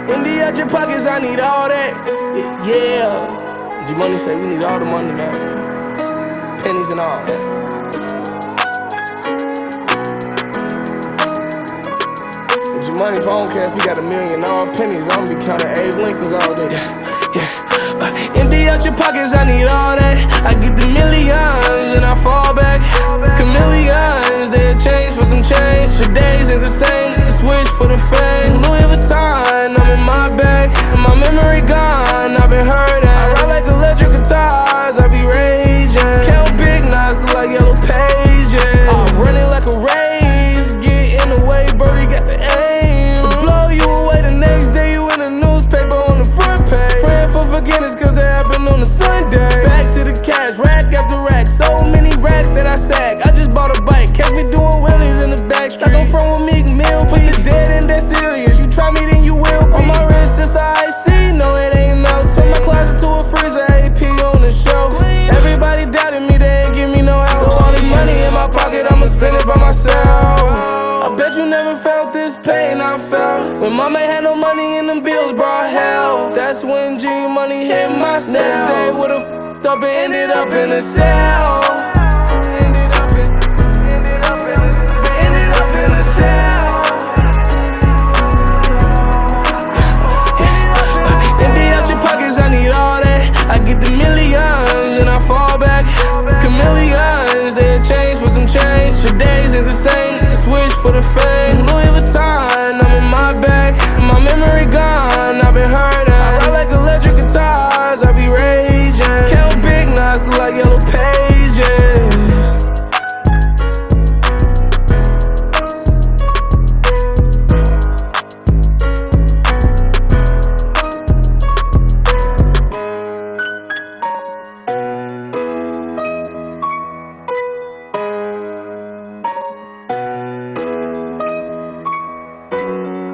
Indy out your pockets, I need all that. Yeah. G-Money say we need all the money now. Pennies and all, man. G-Money, if I don't care if you got $1 million all pennies, I'm gonna be counting Abe Lincolns all day. Indy out your pockets, I need all that. I get the millions and I fall back. Chameleons, they'll change for some change. The days ain't the same, they switch for the fame. Louis Vuitton, I'm in my bag. My memory gone, I've been hurt at. I ride like electric guitars, I be raging. Count big knots like yellow pages. I'm running like a race, get in the way, birdie got the aim. To blow you away the next day, you in the newspaper on the front page. Praying for forgiveness cause it happened on a Sunday. Back to the cash, rack after rack. So many racks that I sag. I just bought a bike, catch me doing wheelies in the back street. Like I'm from a Meek Mill, put the dead in that serious. You try me then you will be. On my wrist it's icy, no it ain't no. Took my closet to a freezer, AP on the shelf. Everybody doubted me, they ain't give me no help. So all this money in my pocket, I'ma spend it by myself. I bet you never felt this pain I felt when mama had no money and them bills brought hell. That's when G-Money hit my cell. Next day would've up and ended up in a cell.